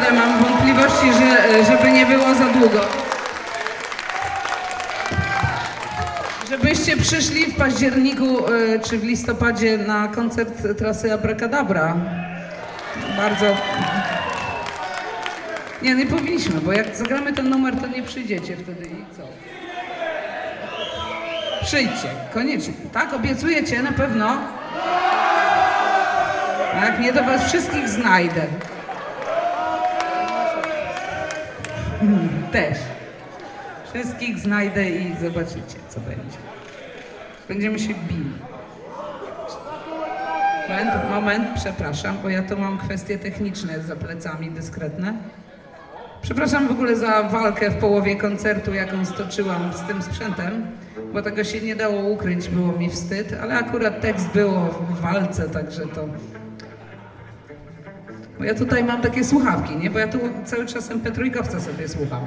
naprawdę mam wątpliwości, żeby nie było za długo. Żebyście przyszli w październiku czy w listopadzie na koncert trasy Abracadabra. Bardzo... Nie powinniśmy, bo jak zagramy ten numer, to nie przyjdziecie wtedy i co? Przyjdźcie, koniecznie. Tak? Obiecujecie na pewno? A jak nie, to was wszystkich znajdę. Też. Wszystkich znajdę i zobaczycie, co będzie. Będziemy się bili. Moment, przepraszam, bo ja tu mam kwestie techniczne za plecami, dyskretne. Przepraszam w ogóle za walkę w połowie koncertu, jaką stoczyłam z tym sprzętem, bo tego się nie dało ukryć, było mi wstyd, ale akurat tekst było w walce, także to... Bo ja tutaj mam takie słuchawki, nie? Bo ja tu cały czas MP3 sobie słucham.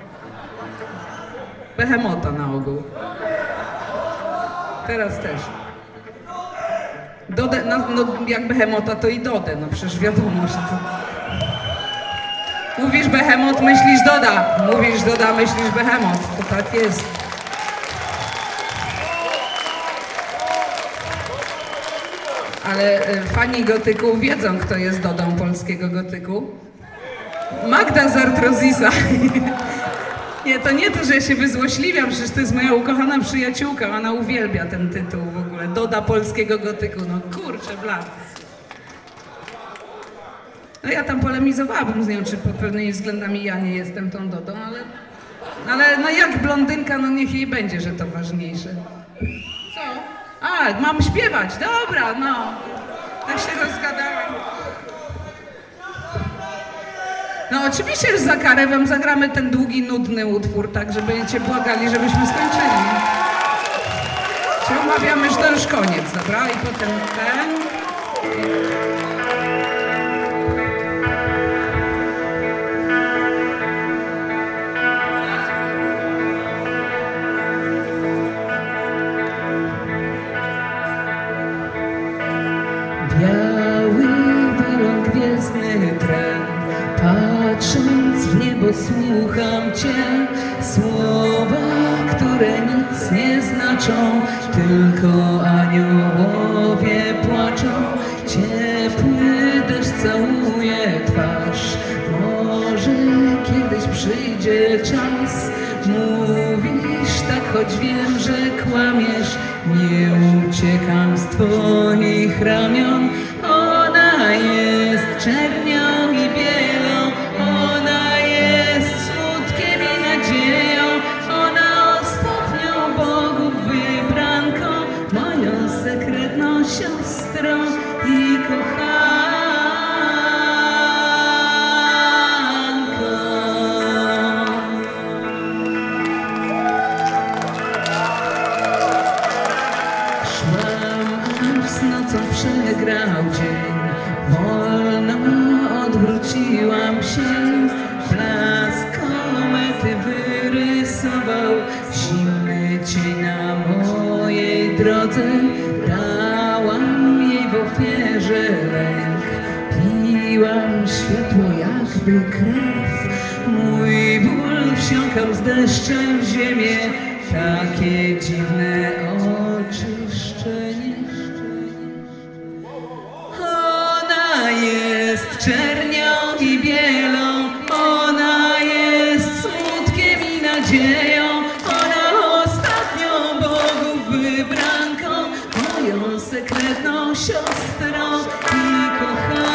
Behemota na ogół. Teraz też. Dodę, no jak Behemota, to i Dodę, no przecież wiadomo, że to... Mówisz Behemot, myślisz Doda. Mówisz Doda, myślisz Behemot. To tak jest. Ale fani gotyku wiedzą, kto jest Dodą polskiego gotyku. Magda z Artrozisa. Nie, to nie to, że ja się wyzłośliwiam, przecież to jest moja ukochana przyjaciółka, ona uwielbia ten tytuł w ogóle. Doda polskiego gotyku, no kurczę blad. No ja tam polemizowałabym z nią, czy pod pewnymi względami ja nie jestem tą Dodą, ale no jak blondynka, no niech jej będzie, że to ważniejsze. Co? A, mam śpiewać, dobra, no. Tak się rozgadałam. No oczywiście, że za karę wam zagramy ten długi, nudny utwór, tak, że będziecie błagali, żebyśmy skończyli. Czy umawiamy, że to już koniec, dobra? I potem ten... Biały balon, gwiezdny tren, patrząc w niebo słucham Cię. Słowa, które nic nie znaczą, tylko aniołowie płaczą. Ciepły deszcz całuje twarz, może kiedyś przyjdzie czas. Mówisz tak, choć wiem, że kłamiesz. Nie uciekam z Twoich ramion. Ona jest czernią i bielą, ona jest smutkiem i nadzieją. Ona ostatnią Bogów wybranką, moją sekretną siostrą i kochanką. Z nocą przegrał dzień, wolno odwróciłam się. Blask komety wyrysował zimny cień na mojej drodze. Dałam jej w ofierze lęk, piłam światło jakby krew. Mój ból wsiąkał z deszczem w ziemię, takie dziwne oczyszczenie. Ona jest czernią i bielą, ona jest smutkiem i nadzieją. Ona ostatnią Bogów wybranką, moją sekretną siostrą i kochanką.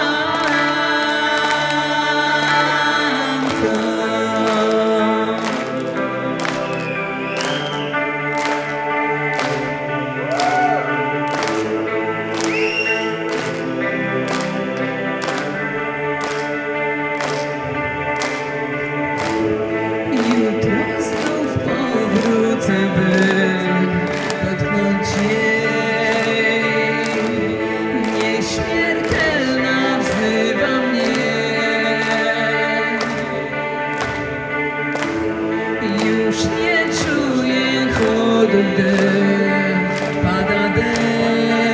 Już nie czuję chłodu, gdy pada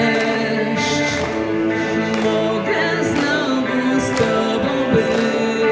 deszcz. Mogę znowu z Tobą być.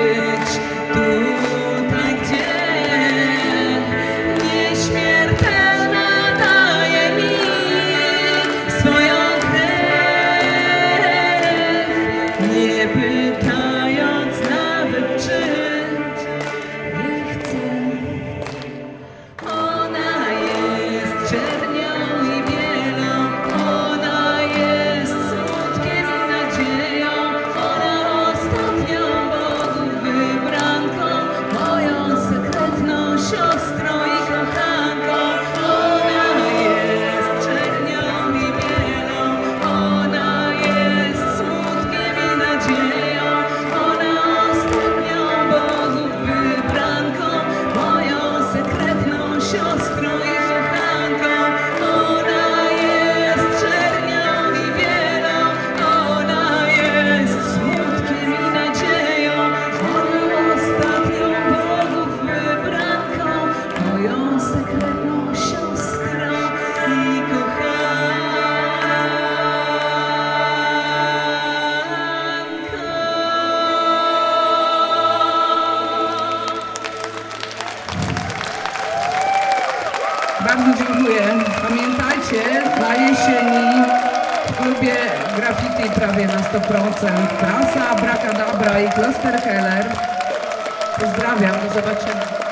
dziękuję. Pamiętajcie, na jesieni w klubie graffiti prawie na 100%. Prasa, Abracadabra i Kloster Heller. Pozdrawiam, do zobaczenia.